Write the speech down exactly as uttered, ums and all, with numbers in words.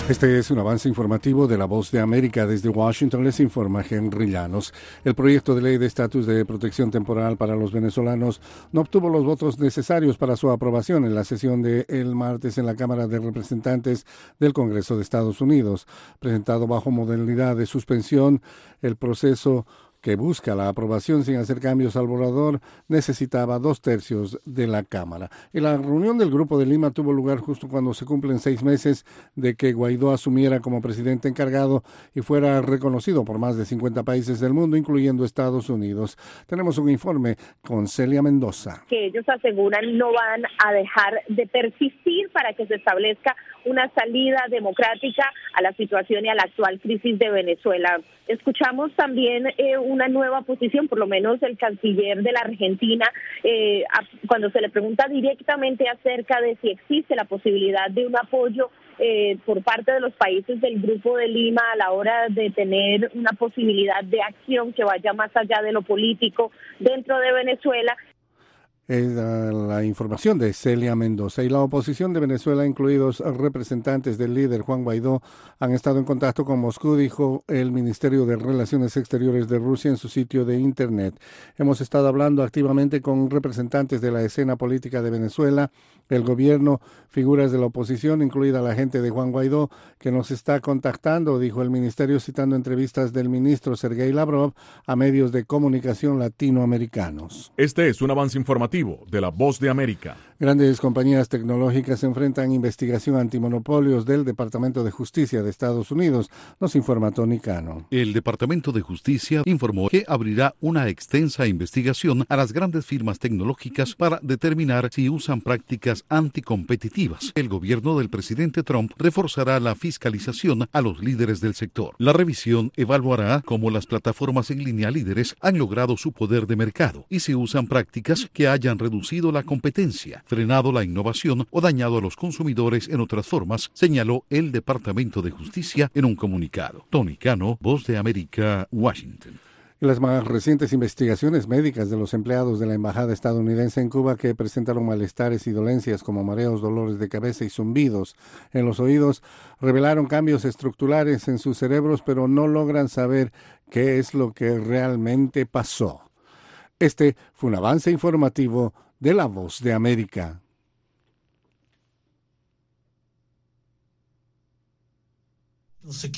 Este es un avance informativo de La Voz de América. Desde Washington les informa Henry Llanos. El proyecto de ley de estatus de protección temporal para los venezolanos no obtuvo los votos necesarios para su aprobación en la sesión de el martes en la Cámara de Representantes del Congreso de Estados Unidos. Presentado bajo modalidad de suspensión, el proceso que busca la aprobación sin hacer cambios al borrador, necesitaba dos tercios de la Cámara. Y la reunión del Grupo de Lima tuvo lugar justo cuando se cumplen seis meses de que Guaidó asumiera como presidente encargado y fuera reconocido por más de cincuenta países del mundo, incluyendo Estados Unidos. Tenemos un informe con Celia Mendoza. Que ellos aseguran no van a dejar de persistir para que se establezca una salida democrática a la situación y a la actual crisis de Venezuela. Escuchamos también eh, una nueva posición, por lo menos el canciller de la Argentina, eh, a, cuando se le pregunta directamente acerca de si existe la posibilidad de un apoyo eh, por parte de los países del Grupo de Lima a la hora de tener una posibilidad de acción que vaya más allá de lo político dentro de Venezuela. Es la información de Celia Mendoza. Y la oposición de Venezuela, incluidos representantes del líder Juan Guaidó, han estado en contacto con Moscú, dijo el Ministerio de Relaciones Exteriores de Rusia en su sitio de Internet. Hemos estado hablando activamente con representantes de la escena política de Venezuela, el gobierno, figuras de la oposición, incluida la gente de Juan Guaidó, que nos está contactando, dijo el ministerio, citando entrevistas del ministro Sergei Lavrov a medios de comunicación latinoamericanos. Este es un avance informativo de La Voz de América. Grandes compañías tecnológicas se enfrentan investigación antimonopolios del Departamento de Justicia de Estados Unidos, nos informa Tony Cano. El Departamento de Justicia informó que abrirá una extensa investigación a las grandes firmas tecnológicas para determinar si usan prácticas anticompetitivas. El gobierno del presidente Trump reforzará la fiscalización a los líderes del sector. La revisión evaluará cómo las plataformas en línea líderes han logrado su poder de mercado y si usan prácticas que hayan reducido la competencia, frenado la innovación o dañado a los consumidores en otras formas, señaló el Departamento de Justicia en un comunicado. Tony Cano, Voz de América, Washington. Las más recientes investigaciones médicas de los empleados de la Embajada estadounidense en Cuba que presentaron malestares y dolencias como mareos, dolores de cabeza y zumbidos en los oídos revelaron cambios estructurales en sus cerebros, pero no logran saber qué es lo que realmente pasó. Este fue un avance informativo de La Voz de América. No sé